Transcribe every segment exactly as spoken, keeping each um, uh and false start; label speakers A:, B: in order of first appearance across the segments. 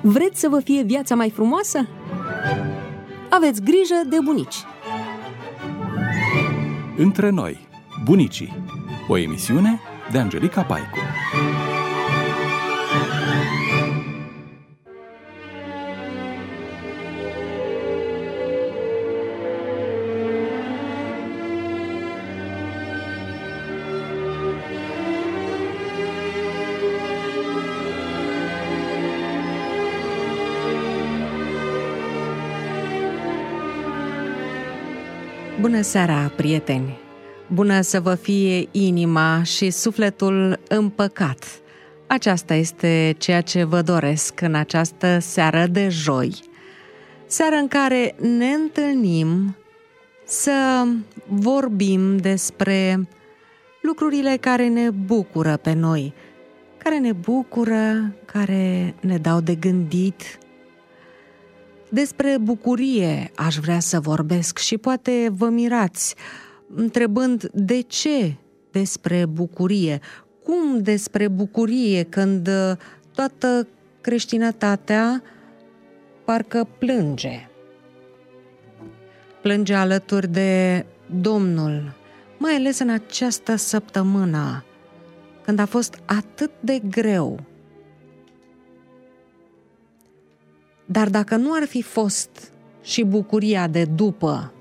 A: Vreți să vă fie viața mai frumoasă? Aveți grijă de bunici.
B: Între noi, bunicii. O emisiune de Angelica Paicu.
A: Bună seara, prieteni! Bună să vă fie inima și sufletul împăcat. Aceasta este ceea ce vă doresc în această seară de joi. Seară în care ne întâlnim să vorbim despre lucrurile care ne bucură pe noi, care ne bucură, care ne dau de gândit. Despre bucurie aș vrea să vorbesc și poate vă mirați întrebând de ce despre bucurie, cum despre bucurie când toată creștinătatea parcă plânge. Plânge alături de Domnul, mai ales în această săptămână, când a fost atât de greu. Dar dacă nu ar fi fost și bucuria de după,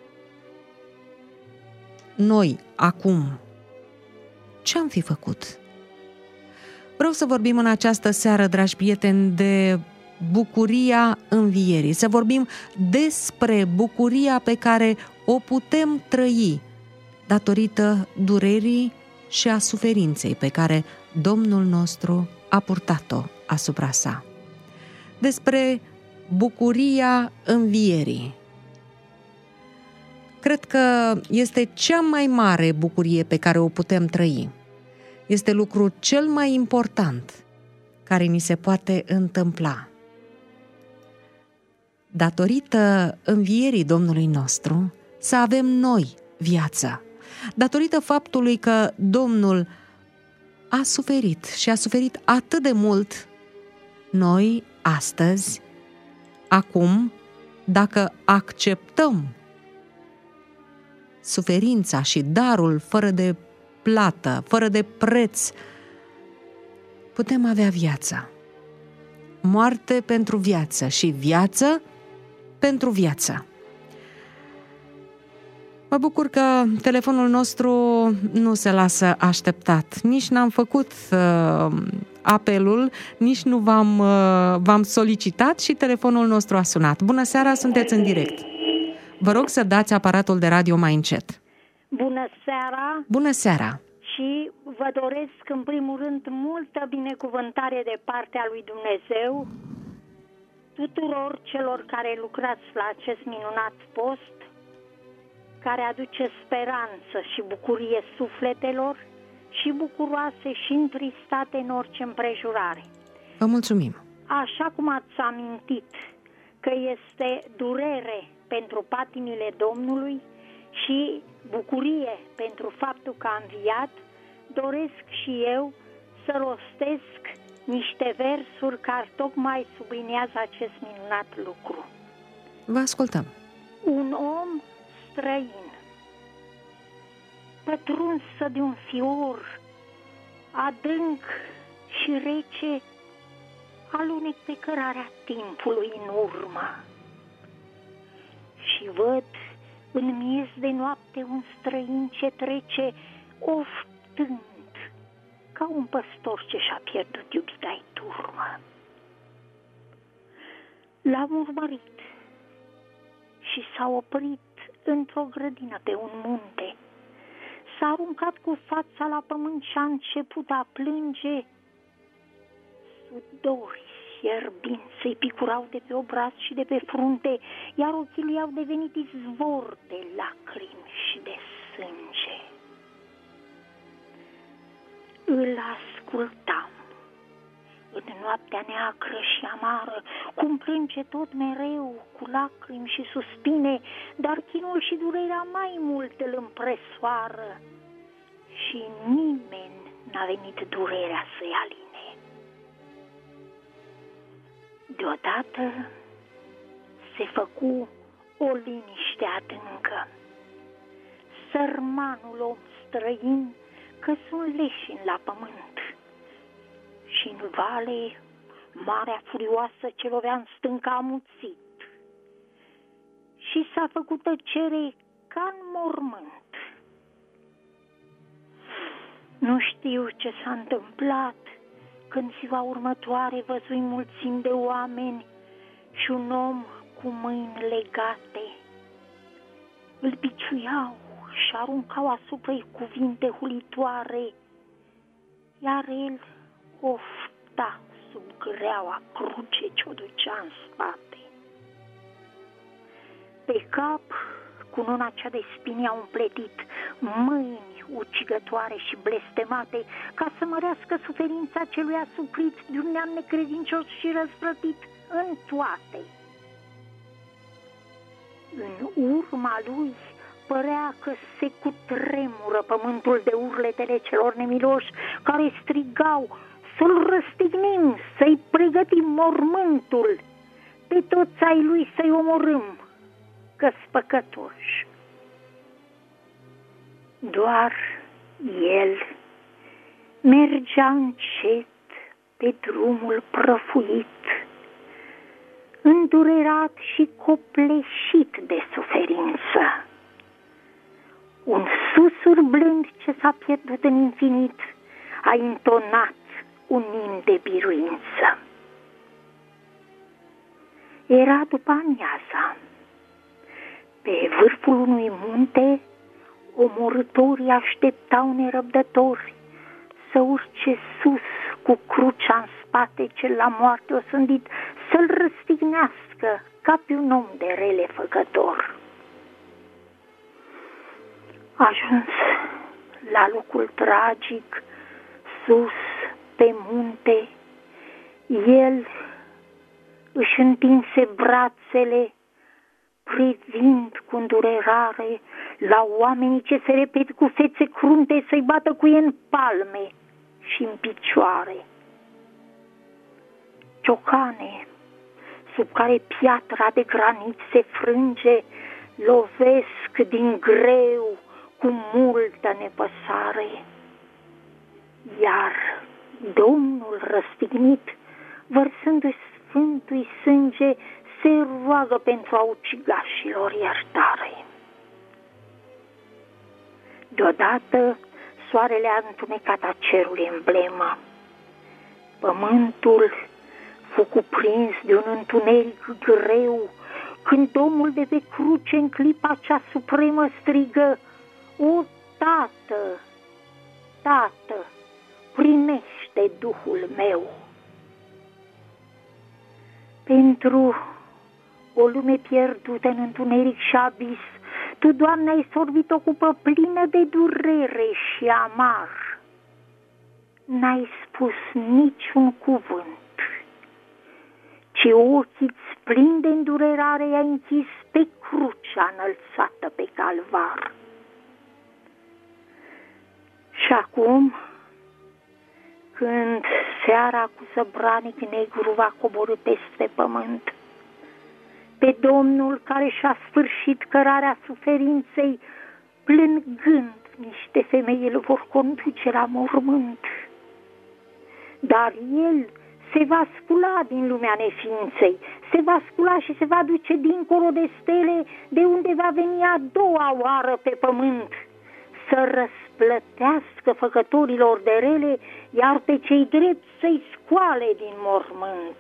A: noi, acum, ce am fi făcut? Vreau să vorbim în această seară, dragi prieteni, de bucuria învierii, să vorbim despre bucuria pe care o putem trăi datorită durerii și a suferinței pe care Domnul nostru a purtat-o asupra sa. Despre bucuria învierii. Cred că este cea mai mare bucurie pe care o putem trăi. Este lucrul cel mai important care ni se poate întâmpla. Datorită învierii Domnului nostru, să avem noi viață. Datorită faptului că Domnul a suferit și a suferit atât de mult, noi, astăzi, acum, dacă acceptăm suferința și darul fără de plată, fără de preț, putem avea viață. Moarte pentru viață și viață pentru viață. Mă bucur că telefonul nostru nu se lasă așteptat. Nici n-am făcut uh, apelul, nici nu v-am, uh, v-am solicitat și telefonul nostru a sunat. Bună seara, sunteți în direct. Vă rog să dați aparatul de radio mai încet.
C: Bună seara!
A: Bună seara!
C: Și vă doresc în primul rând multă binecuvântare de partea lui Dumnezeu tuturor celor care lucrați la acest minunat post, care aduce speranță și bucurie sufletelor și bucuroase și întristate în orice împrejurare.
A: Vă mulțumim! Așa
C: cum ați amintit că este durere pentru patimile Domnului și bucurie pentru faptul că a înviat, doresc și eu să rostesc niște versuri care tocmai subliniază acest minunat lucru.
A: Vă ascultăm!
C: Un om străin, pătrunsă de un fior adânc și rece, alunec pe cărarea timpului în urmă. Și văd în miez de noapte un străin ce trece oftând, ca un păstor ce și-a pierdut iubita-i turmă. L-am urmărit și s-a oprit într-o grădină pe un munte. S-a aruncat cu fața la pământ și a început a plânge. Sudori fierbinți îi picurau de pe obraz și de pe frunte, iar ochii lui au devenit izvor de lacrimi și de sânge. Îl ascultam în noaptea neagră și amară, cum plânge tot mereu cu lacrimi și suspine, dar chinul și durerea mai mult îl împresoară și nimeni n-a venit durerea să-i aline. Deodată se făcu o liniște adâncă. Sărmanul om străin căzu leșin la pământ și în vale marea furioasă ce lovea în stânca amuțit și s-a făcut tăcere ca în mormânt. Nu știu ce s-a întâmplat când ziua următoare văzui mulțimi de oameni și un om cu mâini legate. Îl biciuiau și aruncau asupra-i cuvinte hulitoare, iar el ofta sub greaua cruce ce-o ducea în spate. Pe cap, cununa cea de spini a umpletit, mâini ucigătoare și blestemate, ca să mărească suferința celui asuprit de un neam necredincios și răzvrătit în toate. În urma lui părea că se cutremură pământul de urletele celor nemiloși care strigau: să-l răstignim, să-i pregătim mormântul, pe toți ai lui să-i omorâm, că-s păcătoși. Doar el mergea încet pe drumul prăfuit, îndurerat și copleșit de suferință. Un susur blând ce s-a pierdut în infinit a intonat un imn de biruință. Era după amiaza. Pe vârful unui munte, omorâtorii așteptau nerăbdători să urce sus cu crucea în spate cel la moarte osândit, să-l răstignească ca pe un om de rele făcător. Ajuns la locul tragic, sus pe munte, el își întinse brațele, privind cu îndurerare la oamenii ce se repet cu fețe crunte să-i bată cu ei în palme și în picioare. Ciocane, sub care piatra de granit se frânge, lovesc din greu cu multă nepăsare. Iar Domnul răstignit, vărsându-i sfântui sânge, se roagă pentru a ucigașilor iertare. Deodată soarele a întunecat a cerului emblemă. Pământul fu cuprins de un întuneric greu, când Domnul de pe cruce în clipa cea supremă strigă: o, Tată, Tată, primește Duhul meu. Pentru o lume pierdută în întuneric și abis, Tu, Doamne, ai sorbit o cupă plină de durere și amar. N-ai spus niciun cuvânt, ci ochii-ți plini de îndurerare i-ai închis pe crucea înălțată pe calvar. Și acum, când seara cu săbranic negru va coborî peste pământ, pe Domnul care și-a sfârșit cărarea suferinței, plângând, niște femei îl vor conduce la mormânt. Dar el se va scula din lumea neființei, se va scula și se va duce dincolo de stele, de unde va veni a doua oară pe pământ, să răsplătească făcătorilor de rele, iar pe cei drepți să-i scoale din mormânt.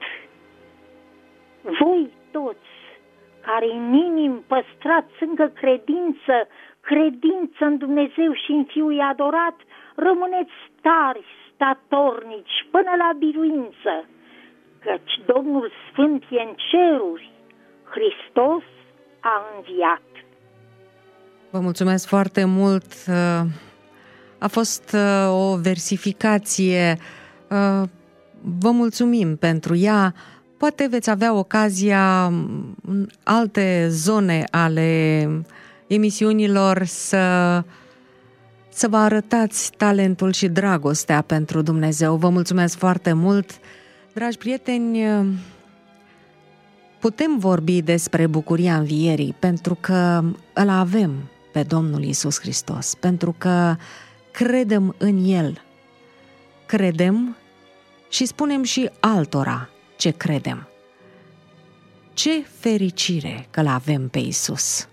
C: Voi toți, care în inim păstrați încă credință, credință în Dumnezeu și în Fiul adorat, rămâneți tari, statornici, până la biruință, căci Domnul Sfânt e în ceruri, Hristos a înviat.
A: Vă mulțumesc foarte mult. A fost o versificație. Vă mulțumim pentru ea. Poate veți avea ocazia în alte zone ale emisiunilor să, să vă arătați talentul și dragostea pentru Dumnezeu. Vă mulțumesc foarte mult. Dragi prieteni, Putem vorbi despre bucuria învierii pentru că îl avem pe Domnul Iisus Hristos, pentru că credem în El. Credem și spunem și altora ce credem. Ce fericire că l-avem pe Iisus!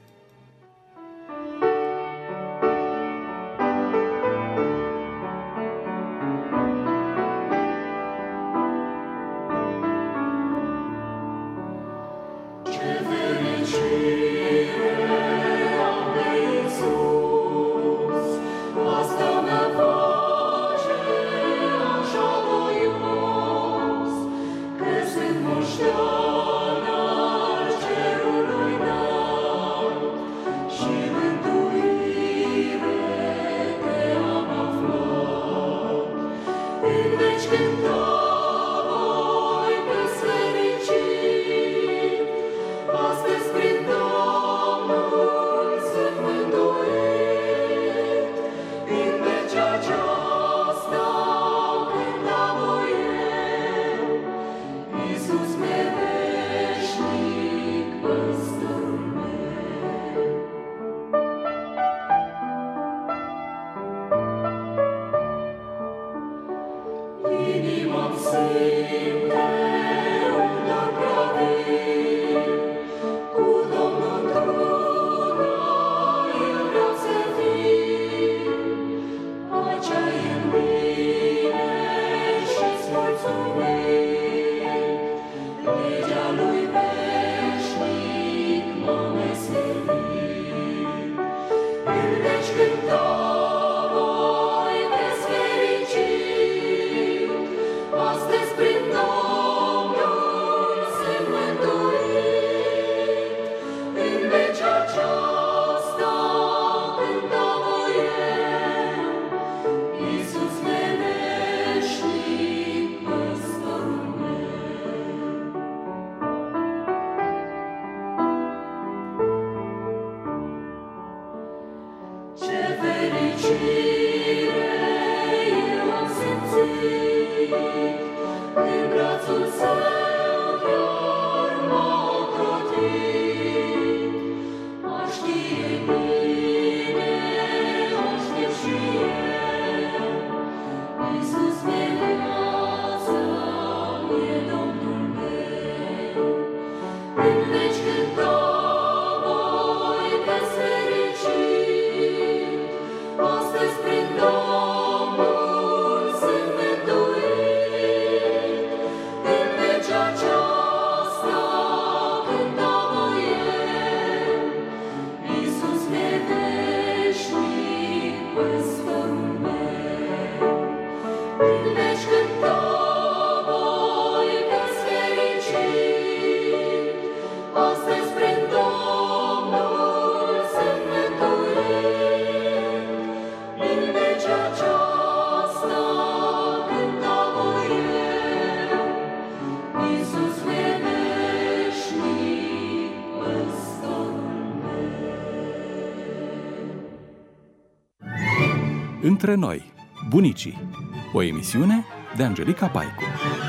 B: Între noi, bunicii, o emisiune de Angelica Paicu.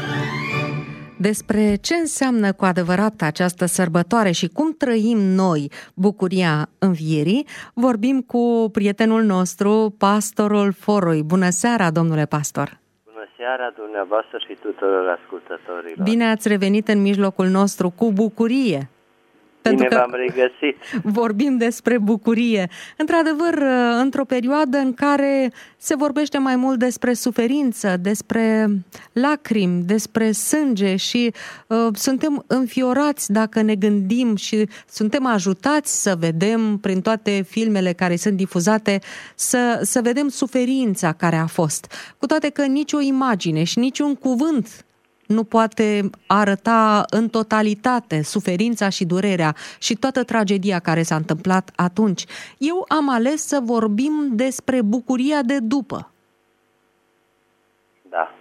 A: Despre ce înseamnă cu adevărat această sărbătoare și cum trăim noi bucuria învierii, vorbim cu prietenul nostru, pastorul Foroi. Bună seara, domnule pastor!
D: Bună seara dumneavoastră și tuturor ascultătorilor!
A: Bine ați revenit în mijlocul nostru cu bucurie! Pentru
D: Bine
A: că
D: v-am regăsit.
A: Vorbim despre bucurie. Într-adevăr, într-o perioadă în care se vorbește mai mult despre suferință, despre lacrimi, despre sânge și uh, suntem înfiorați dacă ne gândim și suntem ajutați să vedem prin toate filmele care sunt difuzate, să, să vedem suferința care a fost. Cu toate că nicio imagine și niciun cuvânt nu poate arăta în totalitate suferința și durerea și toată tragedia care s-a întâmplat atunci. Eu am ales să vorbim despre bucuria de după.
D: Da.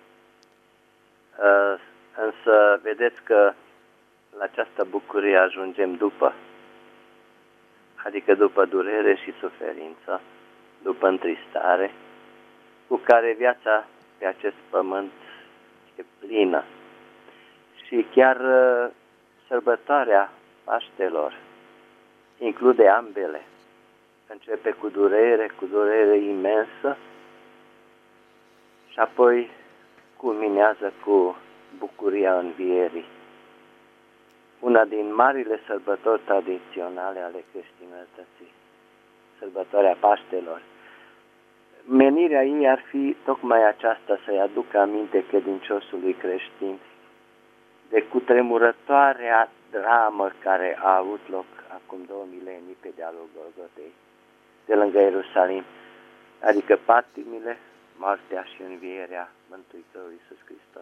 D: Uh, însă vedeți că la această bucurie ajungem după. Adică după durere și suferință, după întristare, cu care viața pe acest pământ e plină. Și chiar uh, Sărbătoarea Paștelor include ambele. Începe cu durere, cu durere imensă și apoi culminează cu bucuria învierii. Una din marile sărbători tradiționale ale creștinătății, sărbătoarea Paștelor. Menirea ei ar fi tocmai aceasta, să-i aducă aminte credinciosului creștin de cutremurătoarea dramă care a avut loc acum două milenii pe dealul Golgotei, de lângă Ierusalim, adică patimile, moartea și învierea Mântuitorului Iisus Hristos.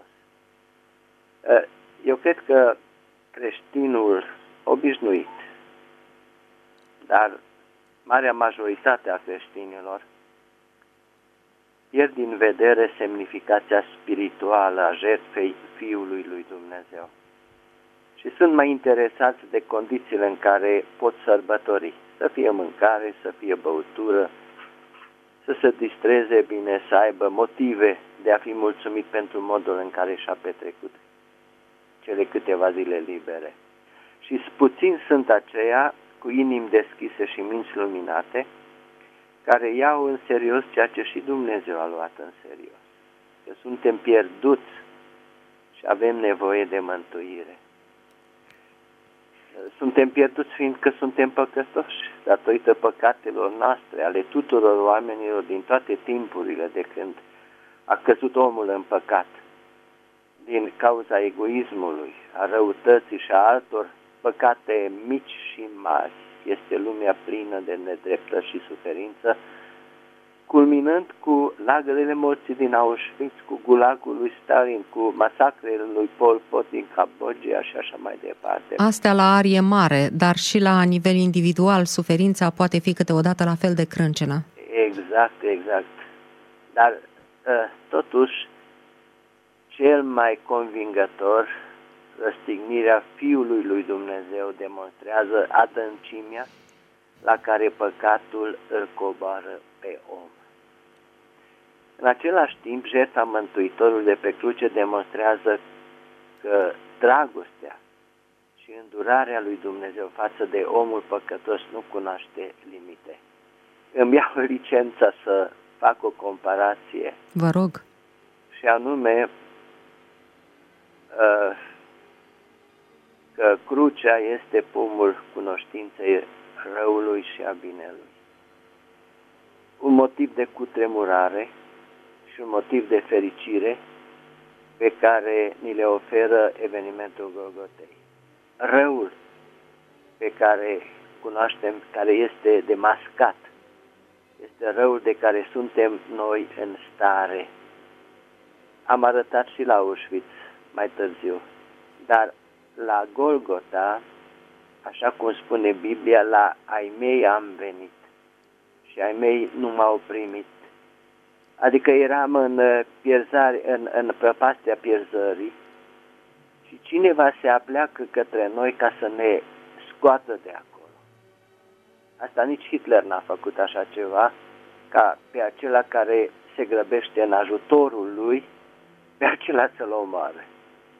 D: Eu cred că creștinul obișnuit, dar marea majoritate a creștinilor, pierd din vedere semnificația spirituală a jertfei Fiului lui Dumnezeu și sunt mai interesați de condițiile în care pot sărbători, să fie mâncare, să fie băutură, să se distreze bine, să aibă motive de a fi mulțumit pentru modul în care și-a petrecut cele câteva zile libere. Și puțini sunt aceia cu inimi deschise și minți luminate care iau în serios ceea ce și Dumnezeu a luat în serios. Că suntem pierduți și avem nevoie de mântuire. Suntem pierduți fiindcă suntem păcătoși, datorită păcatelor noastre, ale tuturor oamenilor din toate timpurile de când a căzut omul în păcat, din cauza egoismului, a răutății și a altor păcate mici și mari. Este lumea plină de nedreptăți și suferință, culminând cu lagărele morții din Auschwitz, cu gulagul lui Stalin, cu masacrele lui Pol Pot din Cambodgia și așa mai departe.
A: Astea la arie mare, dar și la nivel individual suferința poate fi câteodată la fel de crâncenă.
D: Exact, exact. Dar totuși cel mai convingător, răstignirea Fiului lui Dumnezeu demonstrează adâncimea la care păcatul îl coboară pe om. În același timp, jertfa Mântuitorului de pe cruce demonstrează că dragostea și îndurarea lui Dumnezeu față de omul păcătos nu cunoaște limite. Îmi iau licența să fac o comparație.
A: Vă rog.
D: Și anume că crucea este pomul cunoștinței răului și a binelui. Un motiv de cutremurare și un motiv de fericire pe care ni le oferă evenimentul Golgotei. Răul pe care cunoaștem, care este demascat, este răul de care suntem noi în stare. Am arătat și la Auschwitz mai târziu, dar la Golgota, așa cum spune Biblia, la ai mei am venit și ai mei nu m-au primit. Adică eram în pierzare, în, în prăpastia pierzării și cineva se apleacă către noi ca să ne scoată de acolo. Asta nici Hitler n-a făcut așa ceva, ca pe acela care se grăbește în ajutorul lui, pe acela să-l omoare.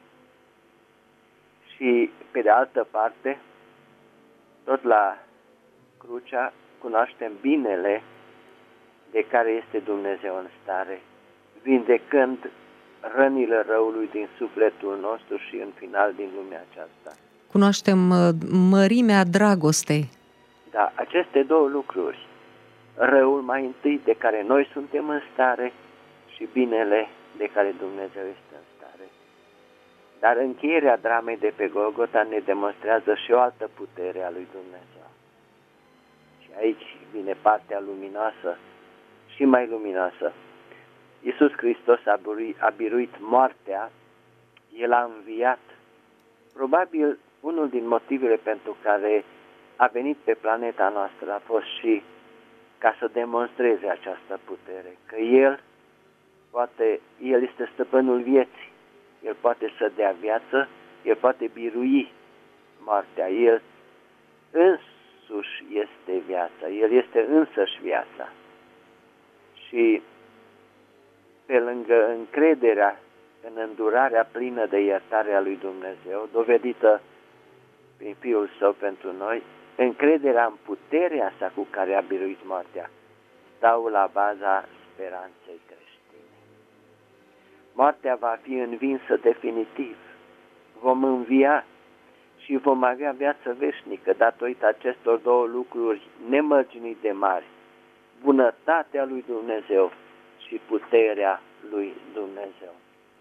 D: Și pe de altă parte, tot la crucea, cunoaștem binele de care este Dumnezeu în stare, vindecând rănile răului din sufletul nostru și în final din lumea aceasta.
A: Cunoaștem mărimea dragostei.
D: Da, aceste două lucruri, răul mai întâi de care noi suntem în stare și binele de care Dumnezeu este în stare. Dar încheierea dramei de pe Golgota ne demonstrează și o altă putere a lui Dumnezeu. Și aici vine partea luminoasă și mai luminoasă. Iisus Hristos a biruit, a biruit moartea, El a înviat. Probabil unul din motivele pentru care a venit pe planeta noastră a fost și ca să demonstreze această putere, că El poate, El este stăpânul vieții, El poate să dea viață, El poate birui moartea, El însuși este viața, El este însăși viața. Și pe lângă încrederea în îndurarea plină de iertare a lui Dumnezeu, dovedită prin Fiul Său pentru noi, încrederea în puterea sa cu care a biruit moartea, stau la baza speranței creștine. Moartea va fi învinsă definitiv. Vom învia și vom avea viață veșnică datorită acestor două lucruri nemărginit de mari: bunătatea lui Dumnezeu și puterea lui Dumnezeu.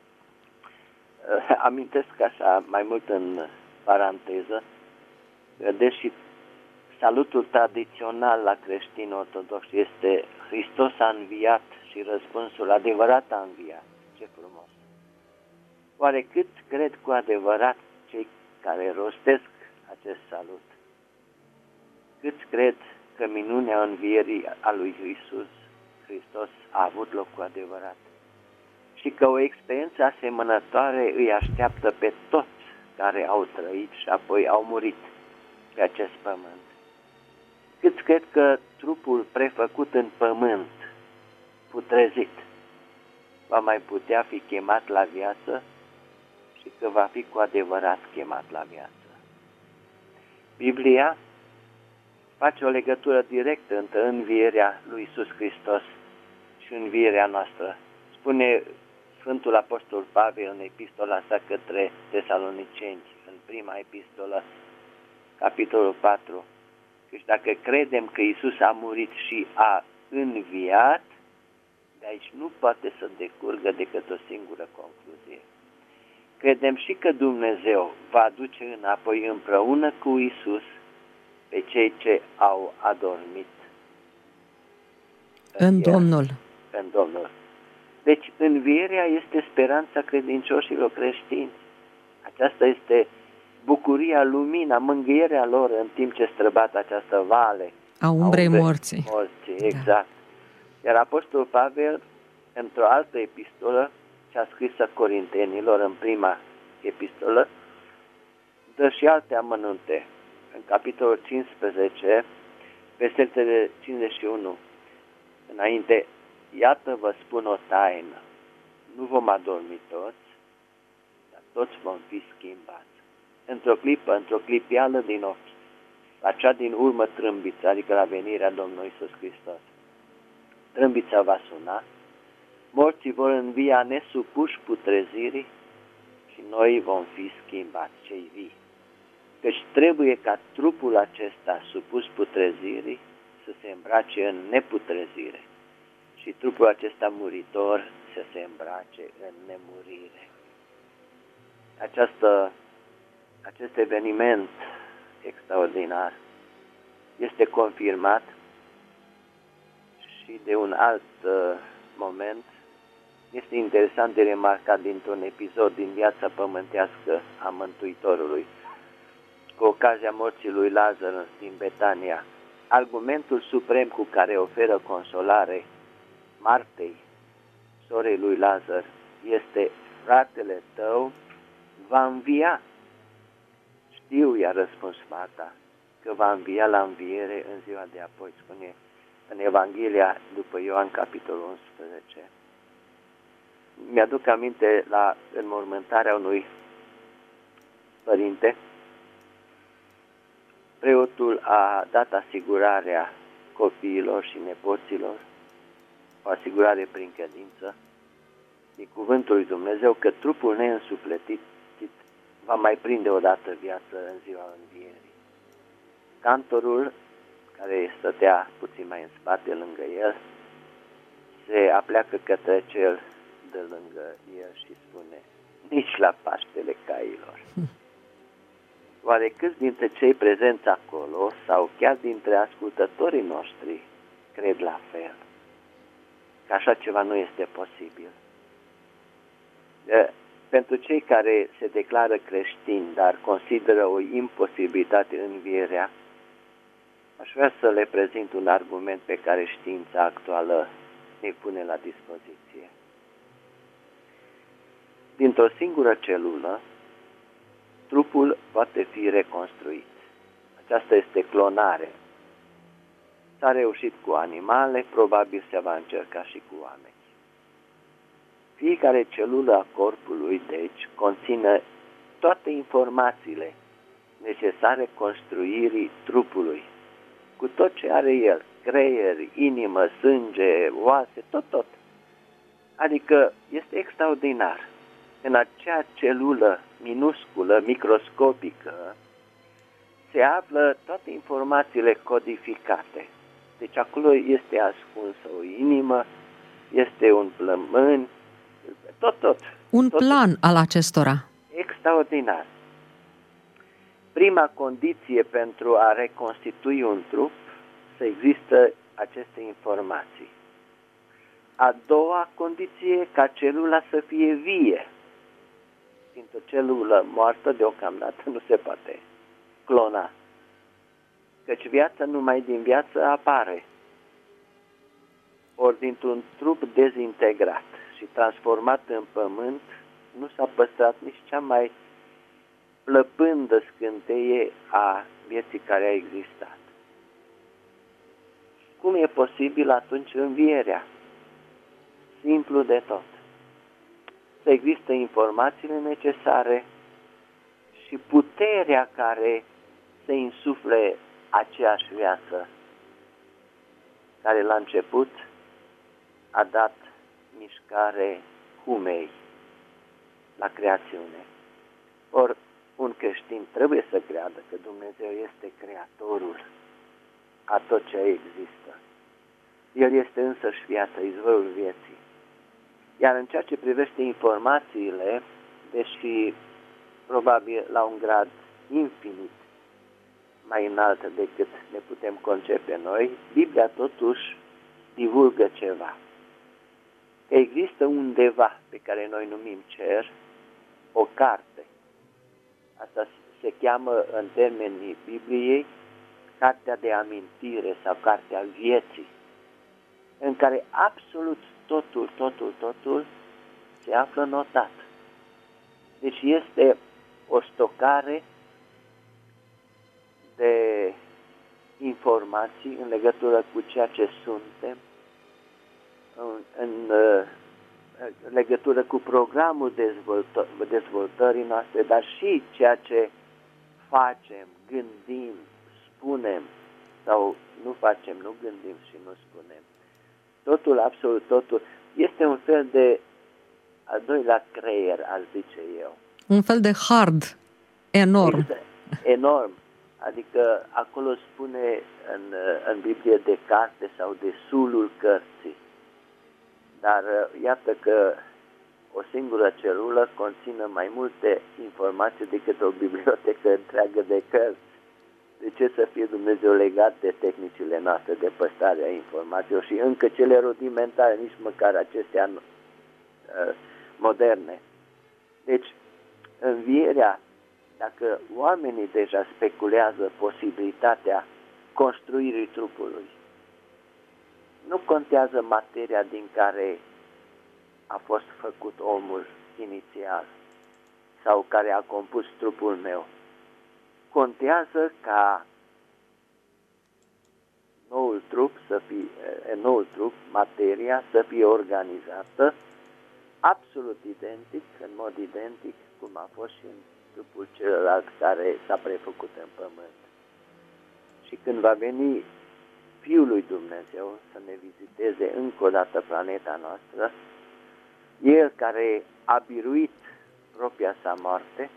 D: Amintesc așa, mai mult în paranteză, deși salutul tradițional la creștini ortodoxi este Hristos a înviat și răspunsul adevărat a înviat. Ce frumos! Oare cât cred cu adevărat cei care rostesc acest salut? Cât cred că minunea învierii a lui Iisus Hristos a avut loc cu adevărat și că o experiență asemănătoare îi așteaptă pe toți care au trăit și apoi au murit pe acest pământ? Cât cred că trupul prefăcut în pământ, putrezit, va mai putea fi chemat la viață și că va fi cu adevărat chemat la viață? Biblia face o legătură directă între învierea lui Iisus Hristos și învierea noastră. Spune Sfântul Apostol Pavel în epistola sa către Tesaloniceni, în prima epistolă, capitolul patru, căci dacă credem că Iisus a murit și a înviat, de aici nu poate să decurgă decât o singură concluzie. Credem și că Dumnezeu va aduce înapoi împreună cu Iisus pe cei ce au adormit
A: în, în Domnul.
D: În Domnul. Deci învierea este speranța credincioșilor creștini. Aceasta este bucuria, lumina, mângâierea lor în timp ce străbată această vale
A: a umbrei, a umbrei morții.
D: morții. Exact. Da. Iar Apostolul Pavel, într-o altă epistolă, cea scrisă Corintenilor, în prima epistolă, dă și alte amănunte. În capitolul cincisprezece, versetele cincizeci și unu, înainte: iată vă spun o taină, nu vom adormi toți, dar toți vom fi schimbați. Într-o clipă, într-o clipială din ochi, la cea din urmă trâmbiță, adică la venirea Domnului Iisus Hristos. Trâmbița va suna, morții vor învia nesupuși putrezirii și noi vom fi schimbați, cei vii. Căci trebuie ca trupul acesta supus putrezirii să se îmbrace în neputrezire și trupul acesta muritor să se îmbrace în nemurire. Această, acest eveniment extraordinar este confirmat și de un alt uh, moment. Este interesant de remarcat dintr-un episod din viața pământească a Mântuitorului, cu ocazia morții lui Lazar din Betania. Argumentul suprem cu care oferă consolare Martei, sorei lui Lazar, este: fratele tău va învia. Știu, i-a răspuns Marta, că va învia la înviere în ziua de apoi, spune în Evanghelia după Ioan, capitolul unsprezece. Mi-aduc aminte la înmormântarea unui părinte. Preotul a dat asigurarea copiilor și nepoților, o asigurare prin credință, din cuvântul lui Dumnezeu, că trupul neînsufletit va mai prinde odată viață în ziua învierii. Cantorul, care stătea puțin mai în spate lângă el, se apleacă către cel de lângă el și spune: nici la Paștele Cailor. Oare câți dintre cei prezenți acolo sau chiar dintre ascultătorii noștri cred la fel? Că așa ceva nu este posibil. Pentru cei care se declară creștini, dar consideră o imposibilitate învierea, aș vrea să le prezint un argument pe care știința actuală ne pune la dispoziție. Dintr-o singură celulă, trupul poate fi reconstruit. Aceasta este clonare. S-a reușit cu animale, probabil se va încerca și cu oameni. Fiecare celulă a corpului, deci, conține toate informațiile necesare construirii trupului, cu tot ce are el, creier, inimă, sânge, oase, tot, tot. Adică este extraordinar. În acea celulă minusculă, microscopică, se află toate informațiile codificate. Deci acolo este ascunsă o inimă, este un plămân, tot, tot.
A: Un
D: tot,
A: plan al acestora.
D: Extraordinar. Prima condiție pentru a reconstitui un trup, să există aceste informații. A doua condiție, ca celula să fie vie. Fiindcă celulă moartă deocamdată nu se poate clona. Căci viața numai din viață apare. Ori dintr-un trup dezintegrat și transformat în pământ, nu s-a păstrat nici cea mai plăpândă scânteie a vieții care a existat. Cum e posibil atunci învierea? Simplu de tot. Să există informațiile necesare și puterea care să insufle aceeași viață care la început a dat mișcare humei la creațiune. Ori un creștin trebuie să creadă că Dumnezeu este creatorul a tot ce există. El este însăși viața, izvorul vieții. Iar în ceea ce privește informațiile, deși probabil la un grad infinit mai înalt decât ne putem concepe noi, Biblia totuși divulgă ceva. Că există undeva pe care noi numim cer, o carte. Asta se cheamă în termenii Bibliei cartea de amintire sau cartea vieții, în care absolut totul, totul, totul se află notat. Deci este o stocare de informații în legătură cu ceea ce suntem, în, în, în legătură cu programul dezvoltă, dezvoltării noastre, dar și ceea ce facem, gândim, spunem sau nu facem, nu gândim și nu spunem. Totul, absolut totul, este un fel de al doilea creier, aș zice eu.
A: Un fel de hard enorm.
D: Este enorm. Adică acolo spune în, în Biblie de carte sau de sulul cărții. Dar iată că o singură celulă conține mai multe informații decât o bibliotecă întreagă de cărți. De ce să fie Dumnezeu legat de tehnicile noastre de păstrare a informațiilor și încă cele rudimentare, nici măcar acestea uh, moderne. Deci, învierea, dacă oamenii deja speculează posibilitatea construirii trupului, nu contează materia din care a fost făcut omul inițial sau care a compus trupul meu. Contează ca noul trup, să fie, noul trup, materia, să fie organizată absolut identic, în mod identic, cum a fost și în trupul celălalt care s-a prefăcut în pământ. Și când va veni Fiul lui Dumnezeu să ne viziteze încă o dată planeta noastră, El care a biruit propria sa moarte,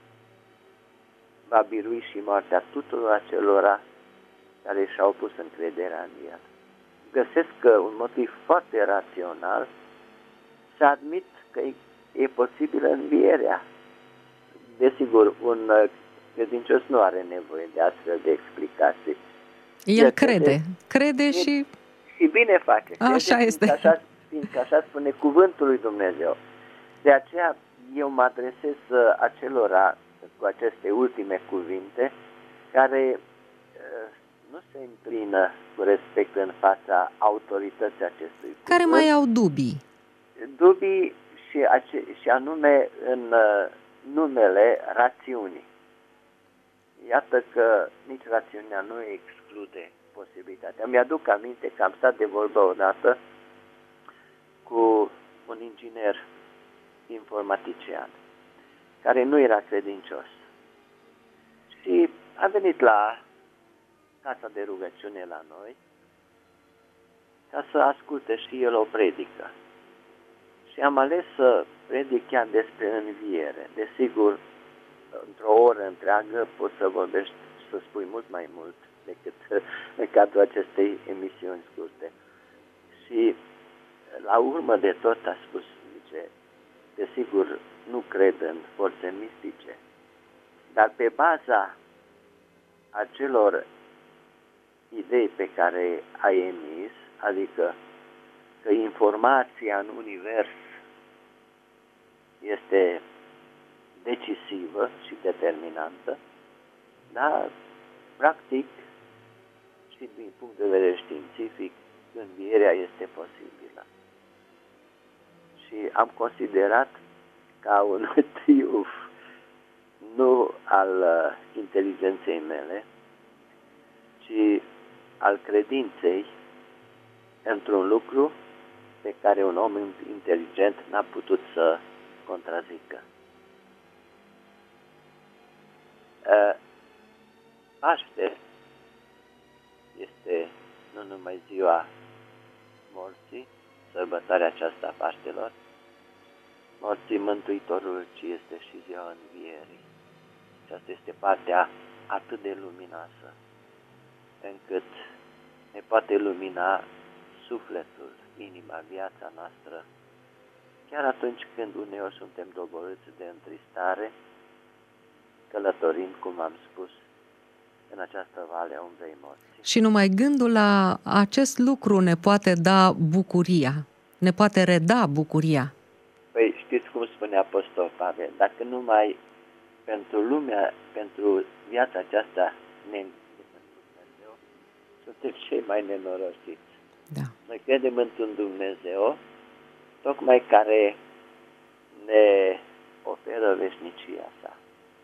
D: va birui și moartea tuturor acelora care și-au pus încrederea în El. Găsesc că un motiv foarte rațional să admit că e, e posibilă învierea. Desigur, un credincios nu are nevoie de astfel de explicații.
A: El crede, crede și...
D: Și bine face.
A: Așa
D: crede,
A: este.
D: Fiindcă așa, fiindcă așa spune cuvântul lui Dumnezeu. De aceea eu mă adresez acelora cu aceste ultime cuvinte care uh, nu se înclină cu respect în fața autorității acestui cuvânt.
A: Care mai au dubii.
D: Dubii și, ace- și anume în uh, numele rațiunii. Iată că nici rațiunea nu exclude posibilitatea. Mi-aduc aminte că am stat de vorbă odată cu un inginer informatician care nu era credincios. Și a venit la casa de rugăciune la noi ca să asculte și el o predică. Și am ales să predic chiar despre înviere. Desigur, într-o oră întreagă poți să vorbești și să spui mult mai mult decât în cadrul acestei emisiuni scurte. Și la urmă de tot a spus, zice, desigur nu cred în forțe mistice, dar pe baza acelor idei pe care ai emis, adică că informația în univers este decisivă și determinantă, dar practic și din punct de vedere științific învierea este posibilă. Și am considerat ca un triumf nu al uh, inteligenței mele, ci al credinței într-un lucru pe care un om inteligent n-a putut să contrazică. Uh, Paște este nu numai ziua morții, sărbătoarea aceasta a Paștelor, morții Mântuitorului, ci este și ziua învierii. Aceasta este partea atât de luminoasă, încât ne poate lumina sufletul, inima, viața noastră, chiar atunci când uneori suntem doborâți de întristare, călătorind, cum am spus, în această vale a umbrei morții.
A: Și numai gândul la acest lucru ne poate da bucuria, ne poate reda bucuria.
D: Păi știți cum spune Apostol Pavel, dacă numai pentru lumea, pentru viața aceasta ne Dumnezeu, suntem cei mai nenorociți.
A: Da.
D: Noi credem într-un Dumnezeu, tocmai care ne oferă veșnicia sa.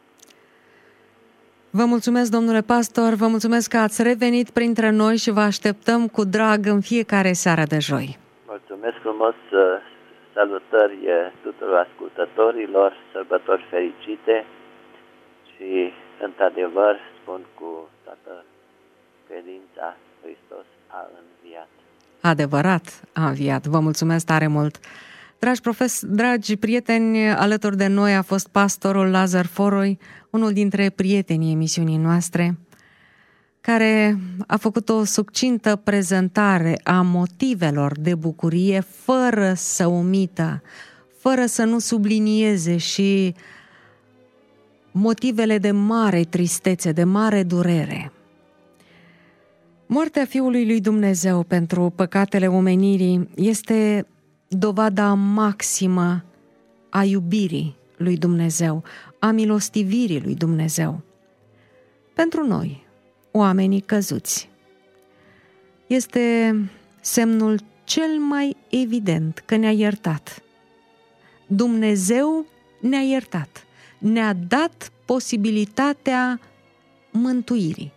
A: Vă mulțumesc, domnule pastor, vă mulțumesc că ați revenit printre noi și vă așteptăm cu drag în fiecare seară de joi.
D: Mulțumesc frumos, salutări tuturor ascultătorilor, sărbători fericite și, într-adevăr, spun cu toată credința, Hristos a înviat.
A: Adevărat, a înviat. Vă mulțumesc tare mult. Dragi profes, dragi prieteni, alături de noi a fost pastorul Lazar Foroi, unul dintre prietenii emisiunii noastre, care a făcut o succintă prezentare a motivelor de bucurie, fără să omită, fără să nu sublinieze și motivele de mare tristețe, de mare durere. Moartea Fiului lui Dumnezeu pentru păcatele omenirii este dovada maximă a iubirii lui Dumnezeu, a milostivirii lui Dumnezeu. Pentru noi, oamenii căzuți, este semnul cel mai evident că ne-a iertat. Dumnezeu ne-a iertat, ne-a dat posibilitatea mântuirii.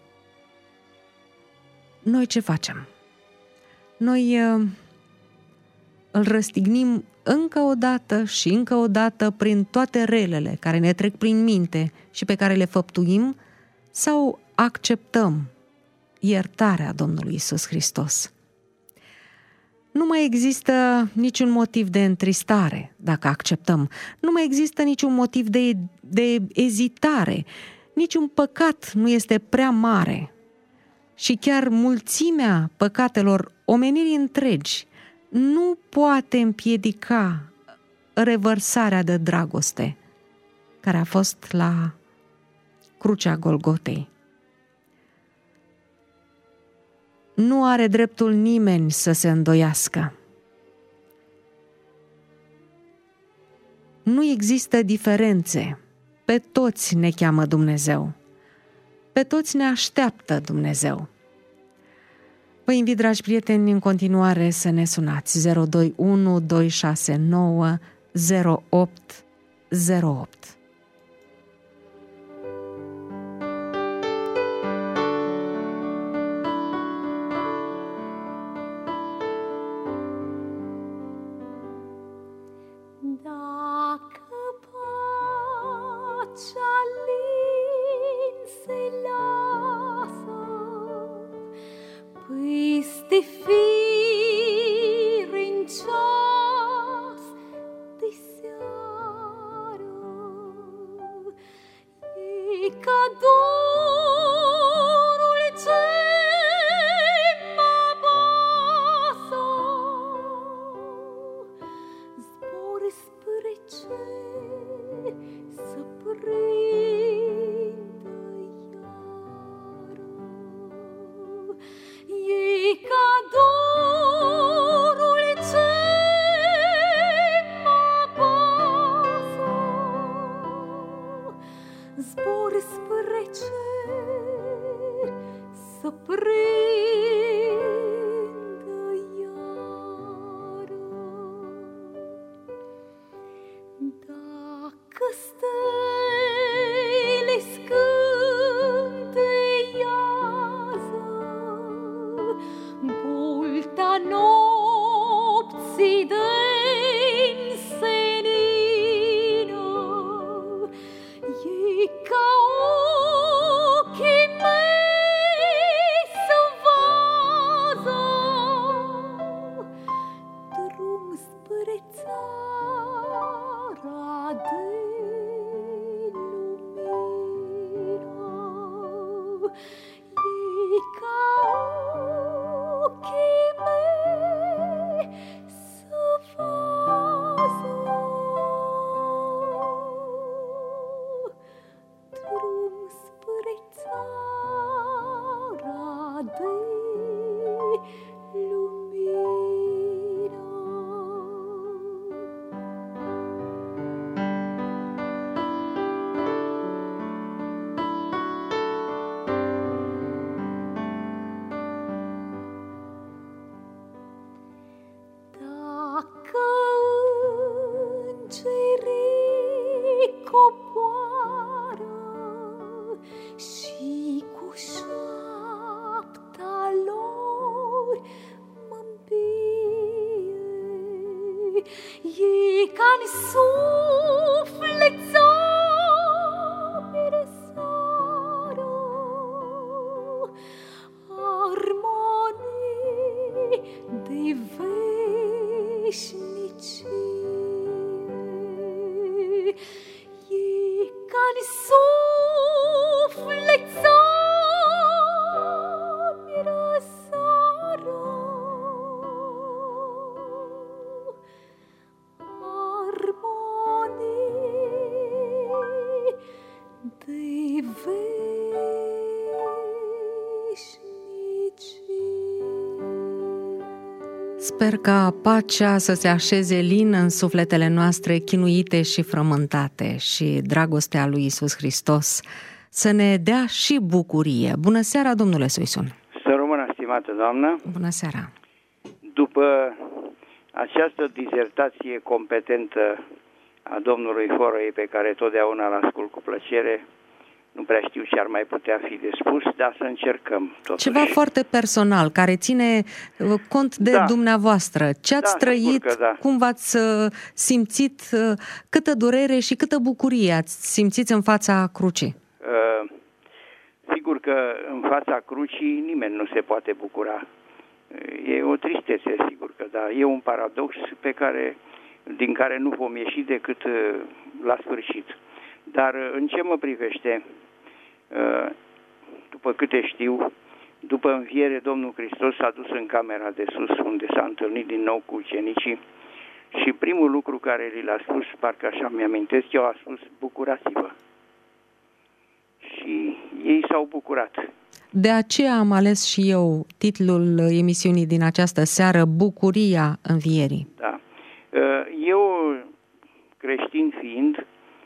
A: Noi ce facem? Noi îl răstignim încă o dată și încă o dată prin toate relele care ne trec prin minte și pe care le făptuim, sau acceptăm iertarea Domnului Iisus Hristos? Nu mai există niciun motiv de întristare dacă acceptăm. Nu mai există niciun motiv de, de ezitare. Niciun păcat nu este prea mare. Și chiar mulțimea păcatelor omenirii întregi nu poate împiedica revărsarea de dragoste care a fost la crucea Golgotei. Nu are dreptul nimeni să se îndoiască. Nu există diferențe. Pe toți ne cheamă Dumnezeu. Pe toți ne așteaptă Dumnezeu. Vă invit, dragi prieteni, în continuare să ne sunați zero doi unu doi șase nouă zero opt zero opt.
E: Dacă pacea linse la de fir în ceas de seară, e ca dorul ce mă basă, zbor spre cer să prindă iară. E ca dorul ce mă basă, zbor spre cer să prindă iară. Dacă stele scânteiază, bolta nopții de-nsenină, e ca ochii mei să vază drum spre țara de lumină. E ca ochii mei să vază drum spre țara de lumină. Dacă îngerii coboară și cu șapta lor mă-mbie, e ca-n suflet să-mi răsară armonii de veșnicie. E ca-n suflet să-mi răsară armonii de veșnicie.
A: Sper ca pacea să se așeze lin în sufletele noastre chinuite și frământate și dragostea lui Iisus Hristos să ne dea și bucurie. Bună seara, domnule Suisun!
F: Să rămână, stimată doamnă!
A: Bună seara!
F: După această dizertație competentă a domnului Forăi, pe care totdeauna îl ascult cu plăcere, nu prea știu ce ar mai putea fi de spus, dar să încercăm totuși.
A: Ceva foarte personal, care ține cont de da. dumneavoastră. Ce ați
F: da,
A: trăit,
F: da.
A: cum v-ați simțit, câtă durere și câtă bucurie ați simțit în fața crucii?
F: Uh, sigur că în fața crucii nimeni nu se poate bucura. E o tristețe, sigur că da. E un paradox pe care, din care nu vom ieși decât la sfârșit. Dar în ce mă privește, după câte știu, după înviere, Domnul Hristos s-a dus în camera de sus, unde s-a întâlnit din nou cu ucenicii și primul lucru care li l-a spus, parcă așa mi-amintesc eu, a spus: bucurați-vă. Și ei s-au bucurat.
A: De aceea am ales și eu titlul emisiunii din această seară, Bucuria învierii.
F: Da. Eu, creștin fiind,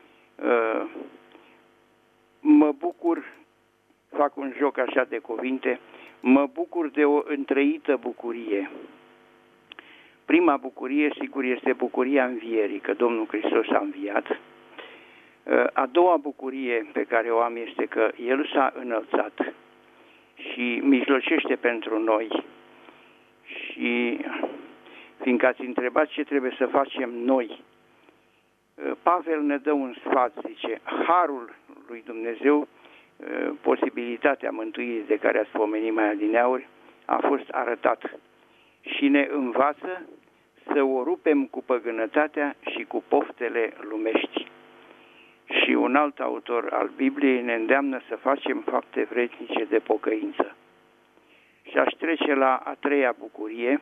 F: mă bucur, fac un joc așa de cuvinte, mă bucur de o întrăită bucurie. Prima bucurie, sigur, este bucuria învierii, că Domnul Hristos a înviat. A doua bucurie pe care o am este că El s-a înălțat și mijlocește pentru noi. Și fiindcă ați întrebat ce trebuie să facem noi, Pavel ne dă un sfat, zice: harul lui Dumnezeu, posibilitatea mântuirii de care ați pomenit mai adineauri, a fost arătat și ne învață să o rupem cu păgânătatea și cu poftele lumești. Și un alt autor al Bibliei ne îndeamnă să facem fapte vrednice de pocăință. Și aș trece la a treia bucurie,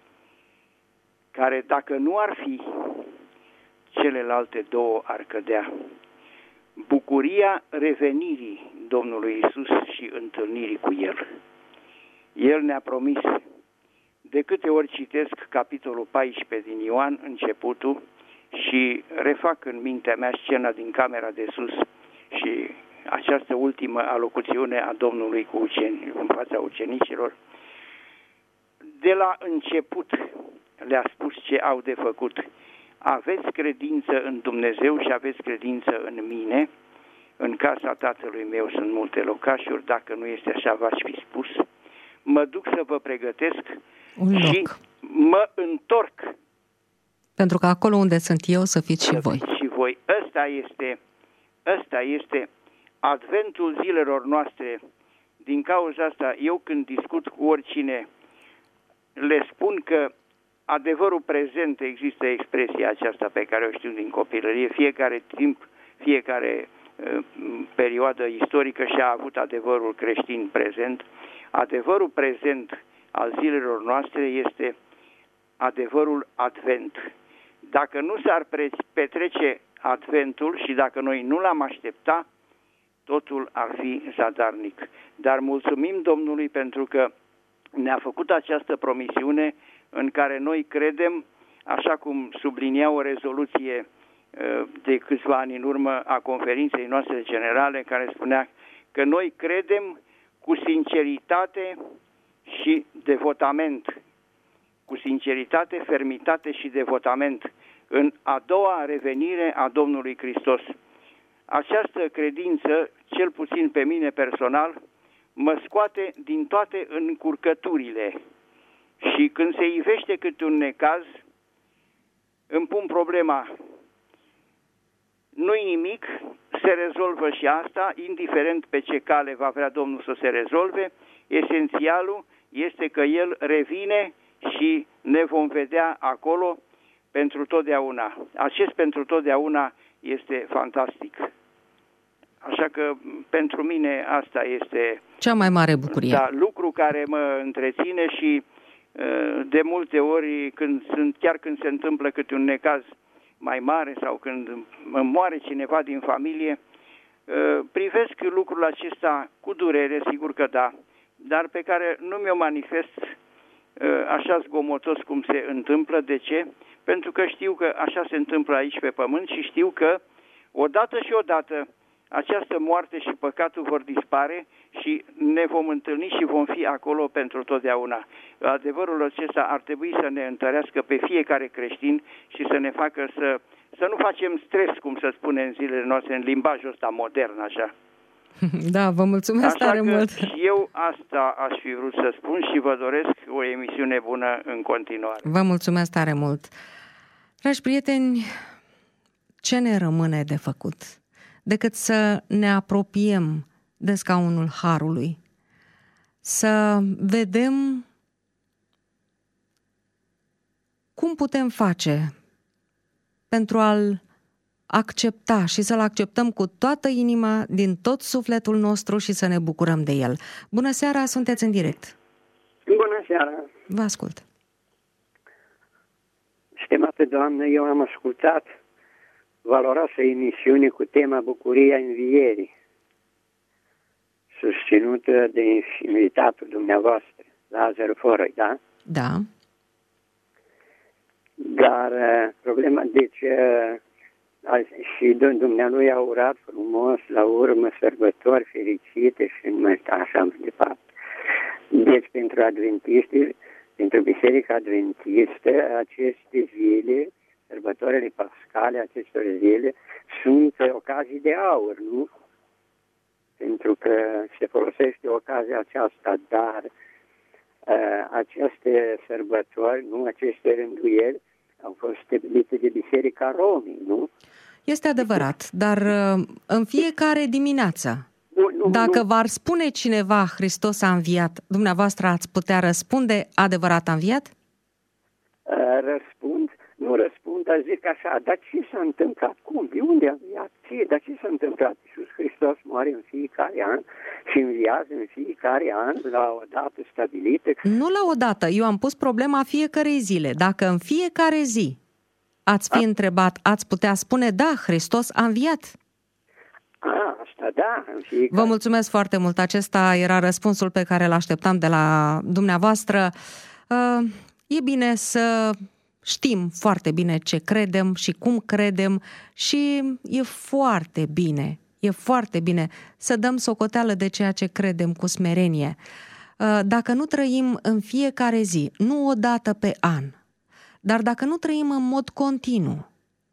F: care dacă nu ar fi, celelalte două ar cădea. Bucuria revenirii Domnului Iisus și întâlnirii cu El. El ne-a promis, de câte ori citesc capitolul paisprezece din Ioan, începutul, și refac în mintea mea scena din camera de sus și această ultimă alocuțiune a Domnului cu uceni, în fața ucenicilor, de la început le-a spus ce au de făcut. Aveți credință în Dumnezeu și aveți credință în mine. În casa Tatălui meu sunt multe locașuri, dacă nu este așa v-aș fi spus. Mă duc să vă pregătesc
A: un
F: și
A: loc.
F: Mă întorc.
A: Pentru că acolo unde sunt eu să fiți și
F: să
A: voi.
F: Fiți și voi. Ăsta este, ăsta este adventul zilelor noastre. Din cauza asta, eu când discut cu oricine, le spun că adevărul prezent, există expresia aceasta pe care o știu din copilărie, fiecare timp, fiecare uh, perioadă istorică și-a avut adevărul creștin prezent. Adevărul prezent al zilelor noastre este adevărul advent. Dacă nu s-ar petrece adventul și dacă noi nu l-am aștepta, totul ar fi zadarnic. Dar mulțumim Domnului pentru că ne-a făcut această promisiune în care noi credem, așa cum sublinia o rezoluție de câțiva ani în urmă a conferinței noastre generale, care spunea că noi credem cu sinceritate și devotament, cu sinceritate, fermitate și devotament în a doua revenire a Domnului Hristos. Această credință, cel puțin pe mine personal, mă scoate din toate încurcăturile și când se ivește câte un necaz, îmi pun problema, nu-i nimic, se rezolvă și asta, indiferent pe ce cale va vrea Domnul să se rezolve, esențialul este că El revine și ne vom vedea acolo pentru totdeauna. Acest pentru totdeauna este fantastic. Așa că pentru mine asta este
A: cea mai mare bucurie.
F: Da, lucru care mă întreține și de multe ori când sunt, chiar când se întâmplă câte un necaz mai mare sau când îmi moare cineva din familie, privesc lucrul acesta cu durere, sigur că da, dar pe care nu mi-o manifest așa zgomotos cum se întâmplă. De ce? Pentru că știu că așa se întâmplă aici pe pământ și știu că odată și odată această moarte și păcatul vor dispare și ne vom întâlni și vom fi acolo pentru totdeauna. Adevărul acesta ar trebui să ne întărească pe fiecare creștin și să ne facă să, să nu facem stres, cum se spune în zilele noastre, în limbajul ăsta modern, așa.
A: Da, vă mulțumesc
F: așa
A: tare
F: că
A: mult.
F: Și eu asta aș fi vrut să spun și vă doresc o emisiune bună în continuare.
A: Vă mulțumesc tare mult. Dragi prieteni, ce ne rămâne de făcut decât să ne apropiem de scaunul Harului, să vedem cum putem face pentru a-L accepta și să-L acceptăm cu toată inima, din tot sufletul nostru și să ne bucurăm de El. Bună seara, sunteți în direct.
G: Bună seara.
A: Vă ascult.
G: Stimată Doamnă, eu am ascultat valoroasă emisiune cu tema Bucuria Învierii, susținută de invitatul dumneavoastră, Lazar Forăi, da?
A: Da.
G: Dar problema, deci, și dumnealui a urat frumos, la urmă, sărbători fericite și așa mai departe. Deci, pentru adventiști, pentru Biserica Adventistă, aceste zile, sărbătorile pascale acestor zile, sunt ocazii de aur, nu? Pentru că se folosește ocazia aceasta, dar uh, aceste sărbători, nu, aceste rânduieli, au fost stabilite de Biserica Romii, nu?
A: Este adevărat, dar în fiecare dimineață
G: Nu, nu,
A: Dacă
G: nu.
A: v-ar spune cineva Hristos a înviat, dumneavoastră ați putea răspunde adevărat a înviat?
G: Uh, răspund, nu răspund, dar zic așa, dar ce s-a întâmplat? Cum? De unde a înviat? Ce? Dar ce s-a întâmplat? Iisus Hristos moare în fiecare an și înviază în fiecare an la o dată stabilită.
A: Nu la o dată. Eu am pus problema fiecărei zile. Dacă în fiecare zi ați fi a? întrebat, ați putea spune, da, Hristos a înviat.
G: A, asta da, în fiecare...
A: Vă mulțumesc foarte mult. Acesta era răspunsul pe care îl așteptam de la dumneavoastră. E bine să știm foarte bine ce credem și cum credem și e foarte bine, e foarte bine să dăm socoteală de ceea ce credem cu smerenie. Dacă nu trăim în fiecare zi, nu o dată pe an, dar dacă nu trăim în mod continuu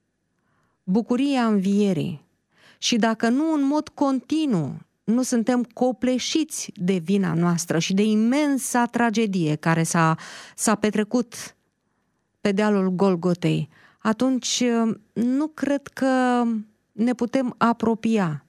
A: bucuria învierii și dacă nu în mod continuu nu suntem copleșiți de vina noastră și de imensa tragedie care s-a, s-a petrecut pe dealul Golgotei, atunci nu cred că ne putem apropia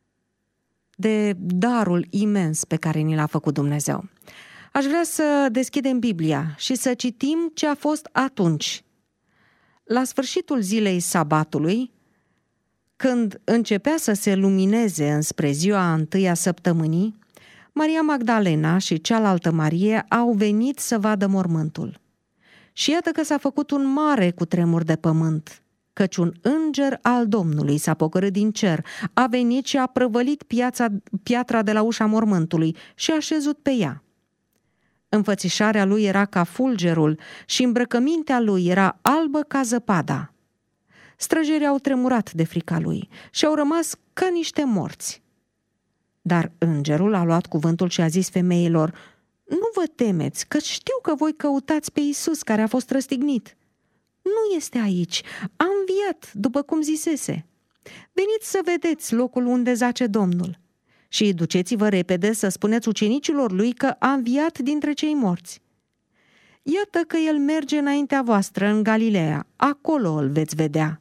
A: de darul imens pe care ni l-a făcut Dumnezeu. Aș vrea să deschidem Biblia și să citim ce a fost atunci. La sfârșitul zilei sabatului, când începea să se lumineze înspre ziua întâia săptămânii, Maria Magdalena și cealaltă Marie au venit să vadă mormântul. Și iată că s-a făcut un mare cutremur de pământ, căci un înger al Domnului s-a pocărât din cer, a venit și a prăvălit piața, piatra de la ușa mormântului și a șezut pe ea. Înfățișarea lui era ca fulgerul și îmbrăcămintea lui era albă ca zăpada. Străjerii au tremurat de frica lui și au rămas ca niște morți. Dar îngerul a luat cuvântul și a zis femeilor: nu vă temeți, că știu că voi căutați pe Iisus care a fost răstignit. Nu este aici, a înviat, după cum zisese. Veniți să vedeți locul unde zace Domnul. Și duceți-vă repede să spuneți ucenicilor lui că a înviat dintre cei morți. Iată că el merge înaintea voastră în Galileea, acolo îl veți vedea.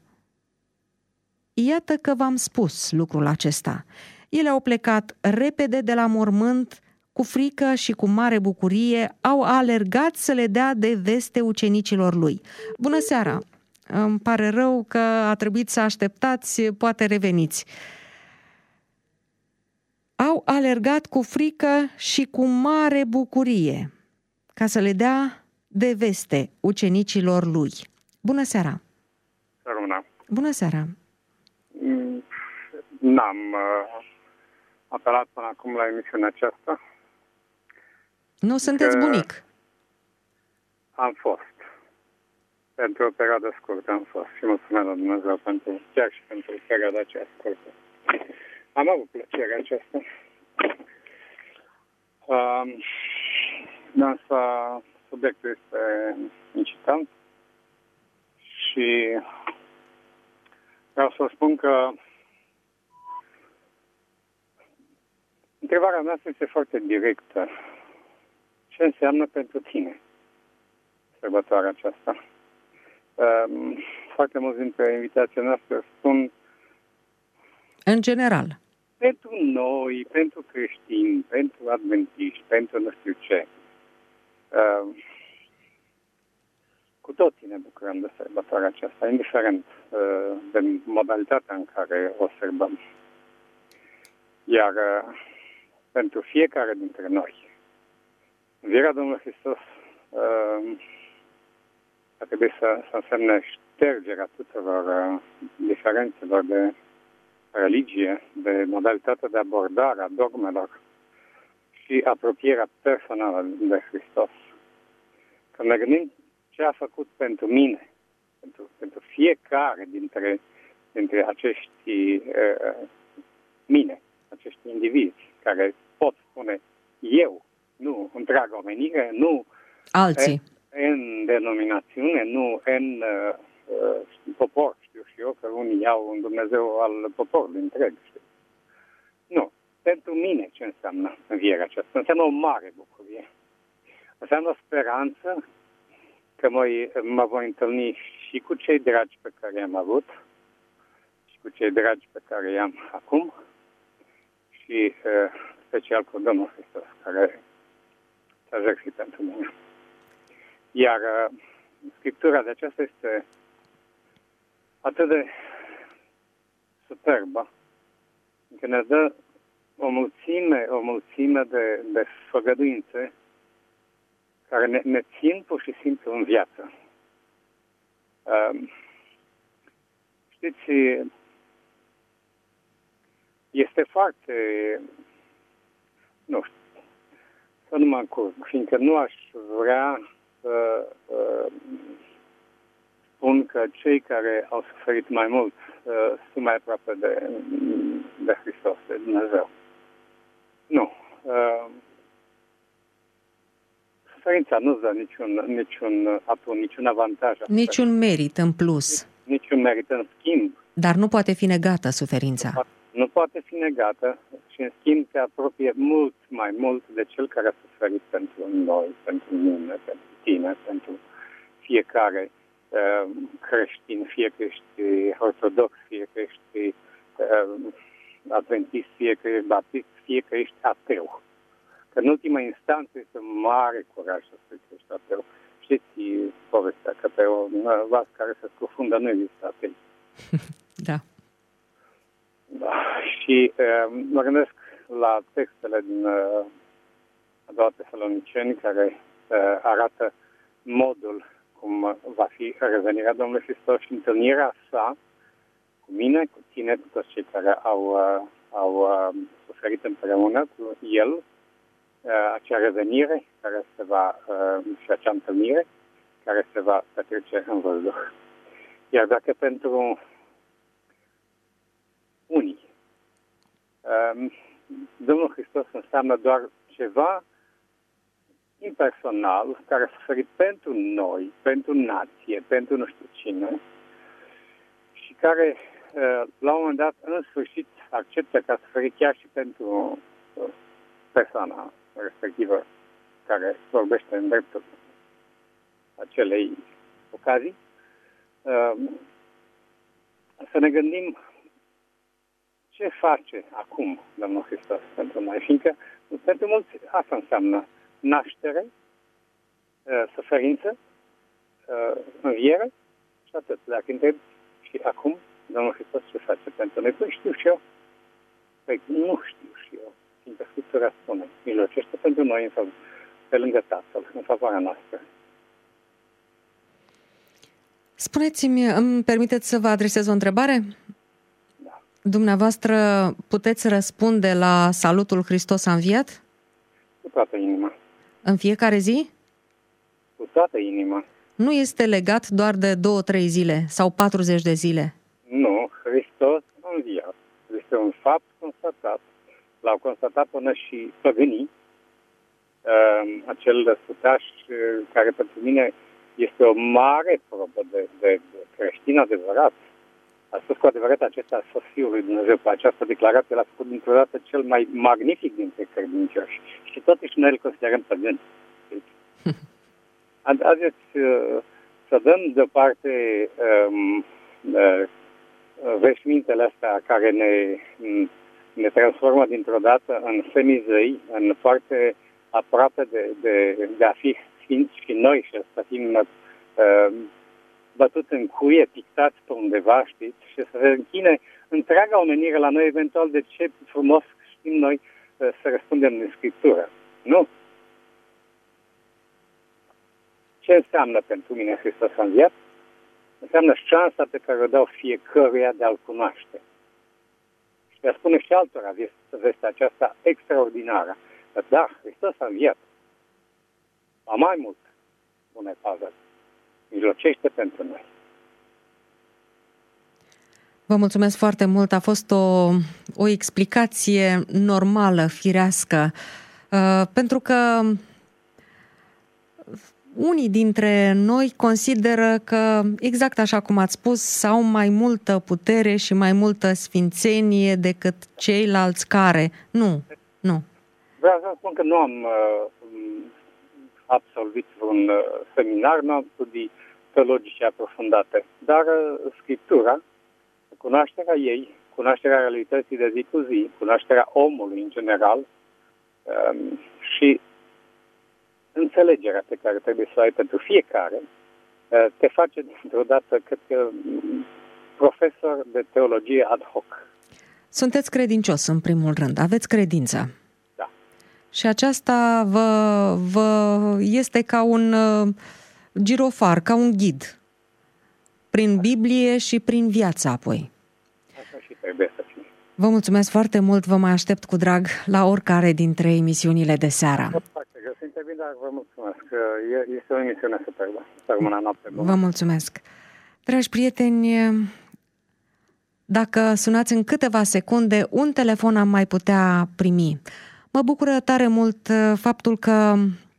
A: Iată că v-am spus lucrul acesta. Ele au plecat repede de la mormânt, cu frică și cu mare bucurie, au alergat să le dea de veste ucenicilor lui. Bună seara! Îmi pare rău că a trebuit să așteptați, poate reveniți. Au alergat cu frică și cu mare bucurie ca să le dea de veste ucenicilor lui. Bună seara!
H: Bună!
A: Bună seara!
H: N-am uh, apelat până acum la emisiunea aceasta.
A: Nu sunteți bunic?
H: Am fost. Pentru o perioadă scurtă am fost și mulțumesc la Dumnezeu pentru, chiar și pentru perioada aceea scurtă. Am avut plăcerea aceasta. Um, însă subiectul este incitant și vreau să spun că întrebarea mea este foarte directă. Ce înseamnă pentru tine sărbătoarea aceasta? Um, foarte mulți dintre invitații noastre spun
A: în general.
H: Pentru noi, pentru creștini, pentru adventiști, pentru nu știu ce. Uh, cu toții ne bucurăm de sărbătoarea aceasta, indiferent uh, de modalitatea în care o sărbăm. Iar uh, pentru fiecare dintre noi, învierea Domnului Hristos uh, a trebuit să, să însemne ștergerea tuturor uh, diferențelor de religie, de modalitatea de abordare a dogmelor și apropierea personală de Hristos. Când ne gândim ce a făcut pentru mine, pentru, pentru fiecare dintre, dintre acești uh, mine, acești indivizi care pot spune eu, nu întreaga omenire, nu
A: alții,
H: în, în denominațiune, nu în uh, uh, popor, știu și eu că unii iau un Dumnezeu al poporului întreg, știu. Nu. Pentru mine ce înseamnă învierea aceasta? Înseamnă o mare bucurie. Înseamnă o speranță că mă, mă voi întâlni și cu cei dragi pe care i-am avut și cu cei dragi pe care i-am acum și uh, special cu Domnul Hristos, care s-a jertfit pentru mine. Iar uh, Scriptura de aceasta este atât de superbă, că ne dă o mulțime, o mulțime de, de făgăduințe care ne, ne țin pur și simplu în viață. Uh, știți, este foarte, nu știu, să nu mă încurc, fiindcă nu aș vrea să uh, spun că cei care au suferit mai mult uh, sunt mai aproape de, de Hristos, de Dumnezeu. Nu. Uh, suferința nu-ți dă niciun, niciun atun, niciun avantaj.
A: Niciun merit în plus.
H: Niciun merit în schimb.
A: Dar nu poate fi negată suferința.
H: Nu poate, nu poate fi negată și în schimb se apropie mult mai mult de cel care a suferit pentru noi, pentru mine, pentru tine, pentru fiecare uh, creștin, fie că ești ortodox, fie că ești uh, adventist, fie că ești baptist, fie că ești ateu. Că în ultima instanță este mare curaj să spui că ești ateu. Știți povestea că pe o vas care se scufundă nu există atei.
A: Da.
H: Da. Și uh, mă gândesc la textele din uh, a doua Tesaloniceni care uh, arată modul cum va fi revenirea Domnului Hristos și întâlnirea sa cu mine, cu tine, cu toți cei care au, uh, au uh, suferit împreună cu El, uh, acea revenire care se va, uh, și acea întâlnire care se va petrece în văzduh. Iar dacă pentru unii um, Domnul Hristos înseamnă doar ceva impersonal, care a suferit pentru noi, pentru nație, pentru nu știu cine, și care uh, la un moment dat, în sfârșit, acceptă că a suferit chiar și pentru uh, persoana respectivă care vorbește în dreptul acelei ocazii, uh, să ne gândim ce face acum Domnul Hristos pentru noi, fiindcă pentru mulți asta înseamnă naștere, suferință, înviere și atât. Dacă întreb și acum Domnul Hristos ce face pentru noi, păi știu și eu. Păi nu știu și eu, fiindcă Scriptura spune, milocește pentru noi în fav- pe lângă Tatăl, în favoarea noastră.
A: Spuneți-mi, îmi permiteți să vă adresez o întrebare?
H: Da.
A: Dumneavoastră puteți răspunde la salutul Hristos a înviat?
H: Cu toată inima.
A: În fiecare zi?
H: Cu toată inima.
A: Nu este legat doar de două, trei zile sau patruzeci de zile?
H: Nu, Hristos a înviat. Este un fapt constatat. L-au constatat până și păgânii. Uh, acel sutaș uh, care pentru mine este o mare probă de, de, de creștin adevărat. A spus cu adevărat acesta a fost Fiul lui Dumnezeu. Pe această declarație l-a făcut dintr-o dată cel mai magnific dintre credincioși. Și totuși noi îl considerăm păgâni. Haideți să dăm deoparte um, uh, veșmintele astea care ne, ne transformă dintr-o dată în semizăi, în foarte aproape de, de, de a fi sfinți și noi și să fim uh, bătuți în cuie, pictați pe undeva, știți, și să se închine întreaga omenire la noi, eventual de ce frumos știm noi uh, să răspundem în Scriptură. Nu? Ce înseamnă pentru mine Hristos a înviat? Înseamnă șansa pe care o dau fiecăruia de a-L cunoaște. Și de a spune și altora vestea aceasta extraordinară. Că da, Hristos a înviat. A mai mult, spune Pavel, mijlocește pentru noi.
A: Vă mulțumesc foarte mult. A fost o, o explicație normală, firească, uh, pentru că unii dintre noi consideră că, exact așa cum ați spus, au mai multă putere și mai multă sfințenie decât ceilalți care. Nu, nu.
H: Vreau să spun că nu am uh, absolvit vreun uh, seminar, nu am studii teologice aprofundate, dar uh, Scriptura, cunoașterea ei, cunoașterea realității de zi cu zi, cunoașterea omului în general um, și înțelegerea pe care trebuie să o ai pentru fiecare, uh, te face dintr-o dată, cred că, profesor de teologie ad hoc.
A: Sunteți credincios, în primul rând. Aveți credință.
H: Da.
A: Și aceasta vă, vă este ca un uh, girofar, ca un ghid. Prin Biblie și prin viața apoi.
H: Așa și trebuie să fie.
A: Vă mulțumesc foarte mult, vă mai aștept cu drag la oricare dintre emisiunile de seară.
H: Să intervin, dar vă mulțumesc. Este o emisiune superbă. Să rămână noapte bună.
A: Vă mulțumesc. Dragi prieteni, dacă sunați în câteva secunde, un telefon am mai putea primi. Mă bucură tare mult faptul că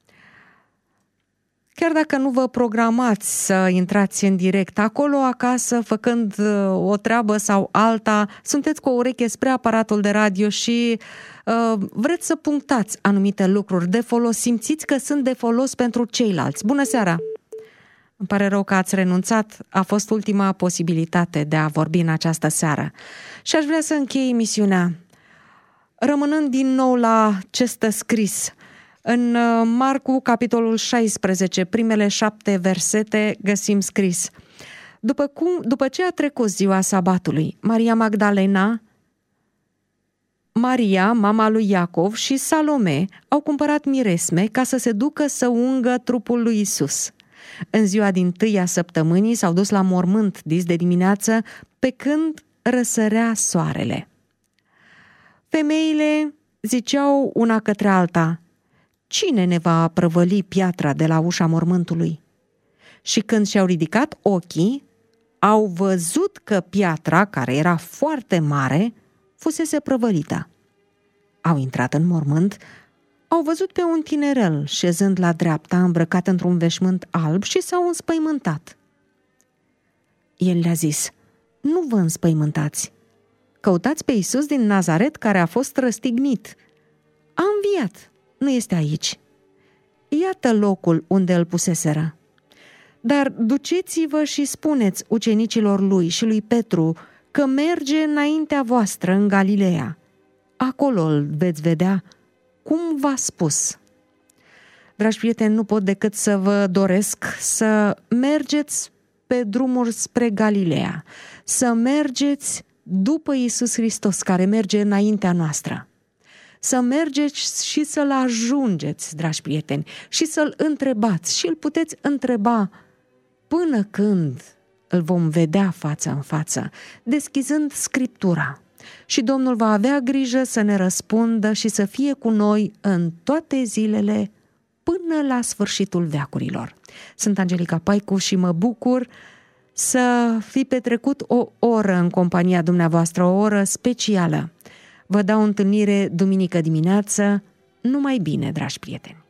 A: chiar dacă nu vă programați să intrați în direct, acolo acasă, făcând o treabă sau alta, sunteți cu o ureche spre aparatul de radio și uh, vreți să punctați anumite lucruri de folos, simțiți că sunt de folos pentru ceilalți. Bună seara! Îmi pare rău că ați renunțat, a fost ultima posibilitate de a vorbi în această seară. Și aș vrea să închei emisiunea, rămânând din nou la ce stă scris. În Marcu, capitolul șaisprezece, primele șapte versete, găsim scris: După, cum, după ce a trecut ziua sabatului, Maria Magdalena, Maria, mama lui Iacov și Salome au cumpărat miresme ca să se ducă să ungă trupul lui Isus. În ziua dintâi a săptămânii s-au dus la mormânt dis de dimineață, pe când răsărea soarele. Femeile ziceau una către alta: Cine ne va prăvăli piatra de la ușa mormântului? Și când și-au ridicat ochii, au văzut că piatra, care era foarte mare, fusese prăvălită. Au intrat în mormânt, au văzut pe un tinerel șezând la dreapta, îmbrăcat într-un veșmânt alb, și s-au înspăimântat. El le-a zis: Nu vă înspăimântați. Căutați pe Iisus din Nazaret, care a fost răstignit. A înviat. Nu este aici. Iată locul unde îl puseseră. Dar duceți-vă și spuneți ucenicilor lui și lui Petru că merge înaintea voastră în Galileea. Acolo îl veți vedea cum v-a spus. Dragi prieteni, nu pot decât să vă doresc să mergeți pe drumuri spre Galileea, să mergeți după Iisus Hristos, care merge înaintea noastră. Să mergeți și să-L ajungeți, dragi prieteni, și să-L întrebați. Și îl puteți întreba până când îl vom vedea față în față, deschizând Scriptura. Și Domnul va avea grijă să ne răspundă și să fie cu noi în toate zilele până la sfârșitul veacurilor. Sunt Angelica Paicu și mă bucur să fi petrecut o oră în compania dumneavoastră, o oră specială. Vă dau întâlnire duminică dimineață. Numai bine, dragi prieteni!